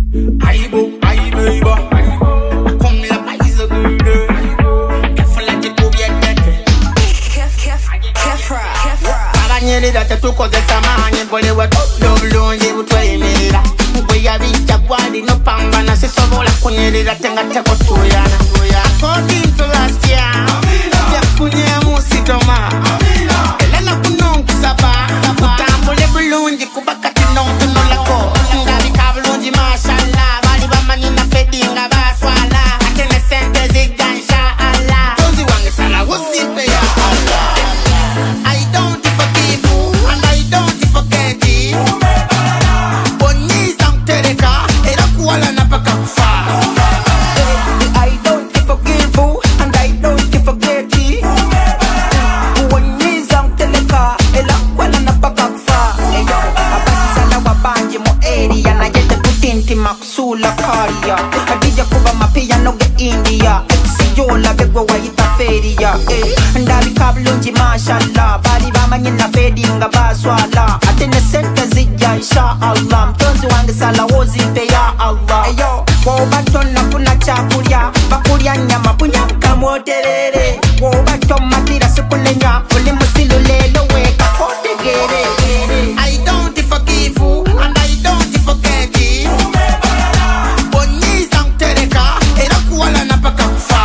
Aibo, aibo, come la paisa good. Careful like you go get that. Careful. Abanyeri da tuko de samanye bole wa dobulungi butwemera. Bwe yabicha gwali no pamba na sisobola kunyerera tenga teko tuyana. According to last year, yafunye musitoma. Elena kunonku saba, utambule bulungi kubakati nonto nolako. Ngabi kabulungi mashallah, bali bamanyi na fedinga baswala. Atene sente ziga inshallah. Tozi wange sala usipe ya Allah. I don't forgive you and I don't forget you. Boni samtereka, era kuala na paka kufa. I don't forgive you and I don't forget you. Boni samtereka, era kuala na paka kufa. Abasi sana wabanji mo area na yete kutinti makusula karia. Adija kuba mapia noge India. Yola begwa waita feria. Ndabi kabulungi mashallah. Bali bamanyi na fedinga baswala. Atene sente zijja inshallah. Mtonzi wange sala wozimpe ya Allah. Eyo, wobatona kuna chakulya. Bakulya nyama punyaka mwoterere. Wobatoma tira sukunenya. Uli musilu lelo weka kotegere. I don't forgive you and I don't forget you. Boni samtereka, era kuala na paka kufa.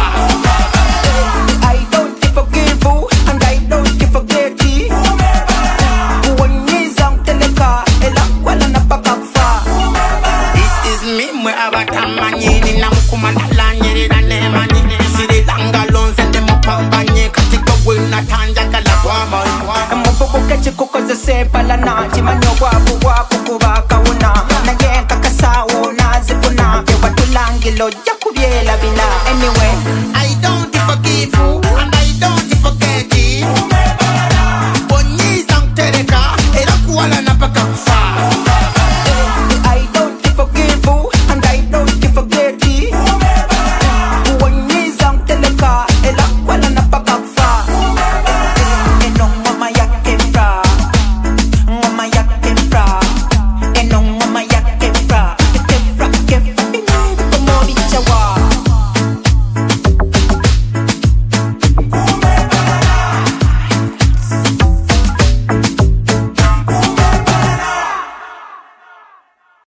I don't forgive you and I don't forget you. Boni samtereka, era kuala na paka kufa. This is me mwe abatamanyini na mukumandala nyerera nemani. Siri langa lonze ndemo pambanye katika wina tanja kala kwa mwa. Mwafuku kechi kukoze sepala na chimanyo wapu kubaka